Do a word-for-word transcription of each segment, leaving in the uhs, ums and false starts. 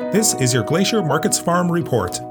This is your Glacier Markets Farm Report.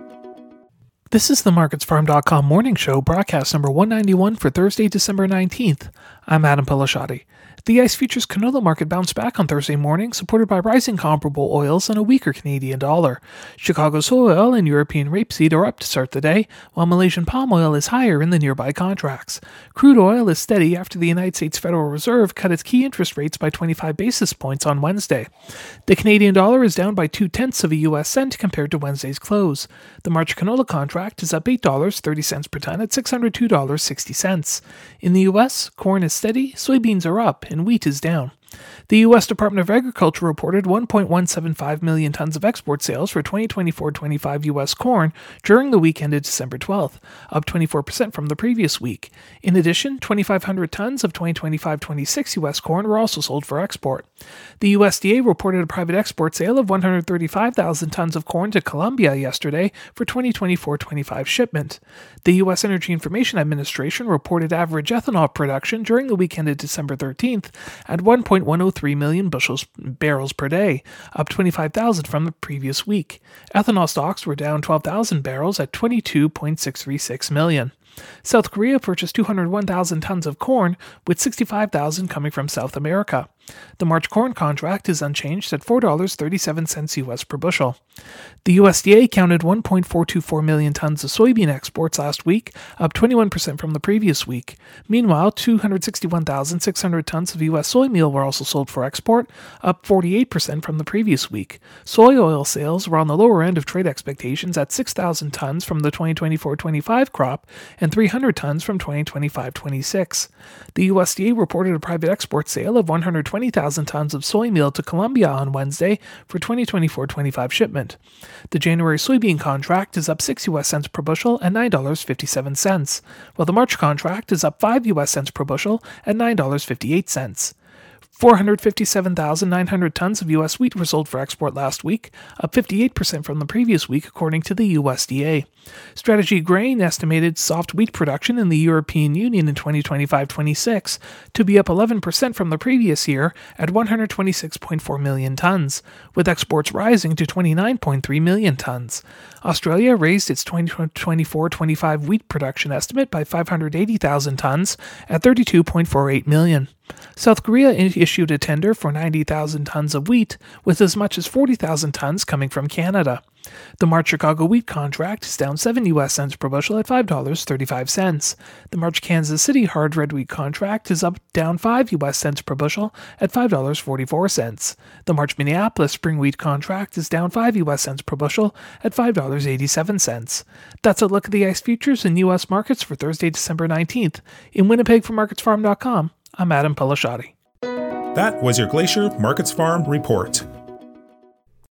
This is the Markets Farm dot com morning show, broadcast number one ninety-one for Thursday, December nineteenth. I'm Adam Pilasciatti. The ICE Futures canola market bounced back on Thursday morning, supported by rising comparable oils and a weaker Canadian dollar. Chicago soy oil and European rapeseed are up to start the day, while Malaysian palm oil is higher in the nearby contracts. Crude oil is steady after the United States Federal Reserve cut its key interest rates by twenty-five basis points on Wednesday. The Canadian dollar is down by two-tenths of a U S cent compared to Wednesday's close. The March canola contract is up eight dollars and thirty cents per ton at six hundred two dollars and sixty cents. In the U S, corn is steady, soybeans are up, and wheat is down. The U S Department of Agriculture reported one point one seven five million tons of export sales for twenty twenty-four twenty-five U S corn during the week ended December twelfth, up twenty-four percent from the previous week. In addition, twenty-five hundred tons of twenty twenty-five twenty-six U S corn were also sold for export. The U S D A reported a private export sale of one hundred thirty-five thousand tons of corn to Colombia yesterday for twenty twenty-four twenty-five shipment. The U S Energy Information Administration reported average ethanol production during the week ended December thirteenth at one point one oh three million bushels barrels per day, up twenty-five thousand from the previous week. Ethanol stocks were down twelve thousand barrels at twenty-two point six three six million. South Korea purchased two hundred one thousand tons of corn, with sixty-five thousand coming from South America. The March corn contract is unchanged at four dollars and thirty-seven cents U S per bushel. The U S D A counted one point four two four million tons of soybean exports last week, up twenty-one percent from the previous week. Meanwhile, two hundred sixty-one thousand six hundred tons of U S soy meal were also sold for export, up forty-eight percent from the previous week. Soy oil sales were on the lower end of trade expectations at six thousand tons from the twenty twenty-four twenty-five crop and three hundred tons from twenty twenty-five twenty-six. The U S D A reported a private export sale of one hundred twenty thousand tons of soy meal to Colombia on Wednesday for twenty twenty-four twenty-five shipment. The January soybean contract is up six U S cents per bushel at nine dollars and fifty-seven cents, while the March contract is up five U S cents per bushel at nine dollars and fifty-eight cents. four hundred fifty-seven thousand nine hundred tons of U S wheat were sold for export last week, up fifty-eight percent from the previous week according to the U S D A. Strategy Grain estimated soft wheat production in the European Union in twenty twenty-five twenty-six to be up eleven percent from the previous year at one hundred twenty-six point four million tons, with exports rising to twenty-nine point three million tons. Australia raised its twenty twenty-four twenty-five wheat production estimate by five hundred eighty thousand tons at thirty-two point four eight million. South Korea issued a tender for ninety thousand tons of wheat, with as much as forty thousand tons coming from Canada. The March Chicago wheat contract is down seven U S cents per bushel at five dollars and thirty-five cents. The March Kansas City hard red wheat contract is up down five U S cents per bushel at five dollars and forty-four cents. The March Minneapolis spring wheat contract is down five U S cents per bushel at five dollars and eighty-seven cents. That's a look at the ICE futures and U S markets for Thursday, December nineteenth. In Winnipeg for Markets Farm dot com, I'm Adam Pilasciatti. That was your Glacier Markets Farm Report.